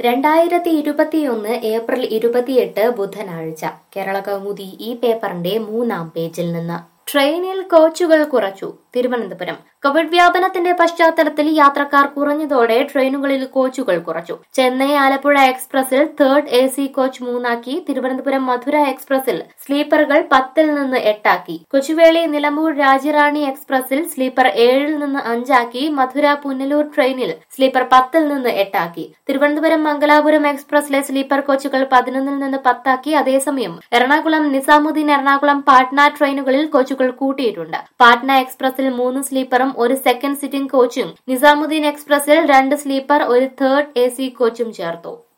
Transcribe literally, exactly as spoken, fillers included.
രണ്ടായിരത്തി ഇരുപത്തിയൊന്ന് ഏപ്രിൽ ഇരുപത്തിയെട്ട് ബുധനാഴ്ച കേരള കൗമുദി ഈ പേപ്പറിന്റെ മൂന്നാം പേജിൽ നിന്ന് ട്രെയിനിൽ കോച്ചുകൾ കുറച്ചു തിരുവനന്തപുരം. കോവിഡ് വ്യാപനത്തിന്റെ പശ്ചാത്തലത്തിൽ യാത്രക്കാർ കുറഞ്ഞതോടെ ട്രെയിനുകളിൽ കോച്ചുകൾ കുറച്ചു. ചെന്നൈ ആലപ്പുഴ എക്സ്പ്രസിൽ തേർഡ് എ സി കോച്ച് മൂന്നാക്കി. തിരുവനന്തപുരം മധുര എക്സ്പ്രസിൽ സ്ലീപ്പറുകൾ പത്തിൽ നിന്ന് എട്ടാക്കി. കൊച്ചുവേളി നിലമ്പൂർ രാജ്യറാണി എക്സ്പ്രസിൽ സ്ലീപ്പർ ഏഴിൽ നിന്ന് അഞ്ചാക്കി. മധുര പുനലൂർ ട്രെയിനിൽ സ്ലീപ്പർ പത്തിൽ നിന്ന് എട്ടാക്കി. തിരുവനന്തപുരം മംഗലാപുരം എക്സ്പ്രസിലെ സ്ലീപ്പർ കോച്ചുകൾ പതിനൊന്നിൽ നിന്ന് പത്താക്കി. അതേസമയം എറണാകുളം നിസാമുദ്ദീൻ എറണാകുളം പാട്ന ട്രെയിനുകളിൽ കോച്ചുകൾ കൂട്ടിയിട്ടുണ്ട്. പാട്ന എക്സ്പ്രസിൽ മൂന്ന് സ്ലീപ്പറും ഒരു സെക്കൻഡ് സിറ്റിംഗ് കോച്ചും നിസാമുദ്ദീൻ എക്സ്പ്രസിൽ രണ്ട് സ്ലീപ്പർ ഒരു തേർഡ് എ സി കോച്ചും ചേർത്തു.